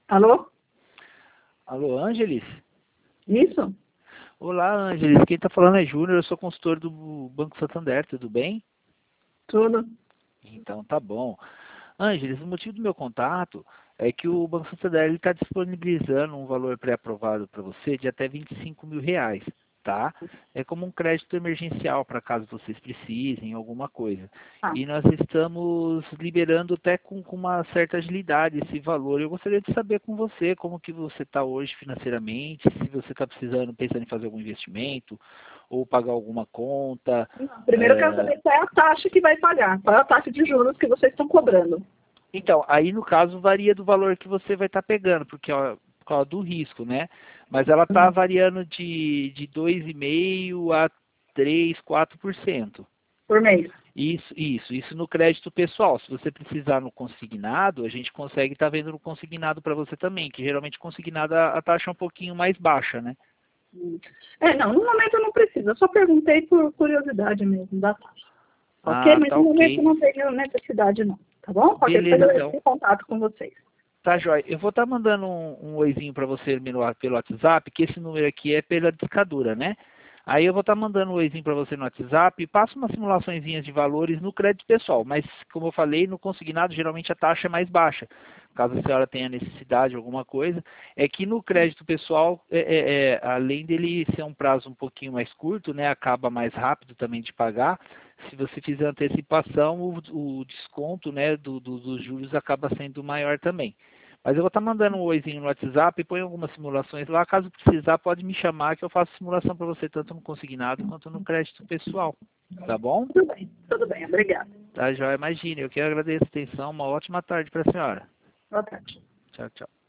Alô? Alô, Ângeles? Isso? Olá, Ângeles. Quem está falando é Júnior, eu sou consultor do Banco Santander, tudo bem? Tudo? Então, tá bom. Ângeles, o motivo do meu contato é que o Banco Santander está disponibilizando um valor pré-aprovado para você de até R$ 25.000, tá? É como um crédito emergencial para caso vocês precisem, alguma coisa. Ah, E nós estamos liberando até com uma certa agilidade esse valor. Eu gostaria de saber com você como que você está hoje financeiramente, se você está pensando em fazer algum investimento ou pagar alguma conta. não. Primeiro eu quero saber qual é a taxa que vai pagar, qual é a taxa de juros que vocês estão cobrando. Então, aí no caso varia do valor que você vai estar pegando, porque ó, por causa do risco, né? Mas ela está variando de 2,5% a 3, 4%. Por mês. Isso no crédito pessoal. Se você precisar no consignado, a gente consegue estar vendo no consignado para você também, que geralmente consignado a taxa é um pouquinho mais baixa, né? Não, no momento eu não preciso, eu só perguntei por curiosidade mesmo da taxa. Ok? Ah, Mas tá no momento ok. eu não tenho necessidade não, tá bom? Qualquer coisa Beleza, eu entro então. em contato com vocês. Tá, joia. Eu vou estar mandando um oizinho para você pelo WhatsApp, que esse número aqui é pela discadura, né? Aí eu vou estar mandando um oizinho para você no WhatsApp e passo umas simulaçõezinhas de valores no crédito pessoal. Mas, como eu falei, no consignado geralmente a taxa é mais baixa. Caso a senhora tenha necessidade de alguma coisa. É que no crédito pessoal, além dele ser um prazo um pouquinho mais curto, né? Acaba mais rápido também de pagar. Se você fizer antecipação, o desconto, né, dos juros acaba sendo maior também. Mas eu vou estar mandando um oizinho no WhatsApp e põe algumas simulações lá. Caso precisar, pode me chamar que eu faço simulação para você, tanto no consignado quanto no crédito pessoal. Tá bom? Tudo bem, obrigada. Tá, joia. Imagine, eu que agradeço a atenção. Uma ótima tarde para a senhora. Boa tarde. Tchau, tchau.